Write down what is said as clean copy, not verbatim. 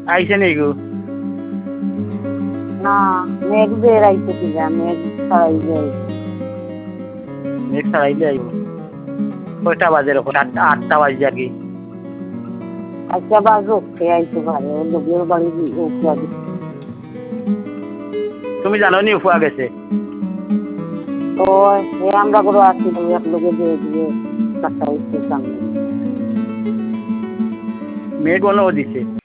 আইছে নি গো? না মেঘ বেড়াইতে কিনা মেঘ ছাড়াইলে মেঘ ছাড়াইলে আইব। কয়টা বাজে রকম? আটটা বাজে আর কি। আচ্ছা বাজো খেয়ে আইতে পারে ওর লোকের বাড়ি উঠিয়া দিচ্ছে। তুমি জানো নি উফুয়া গেছে? তো আমরা করে আসি এক লোকে দিয়ে দিয়ে কাটা হচ্ছে সামনে মেঘ অন্য দিছে।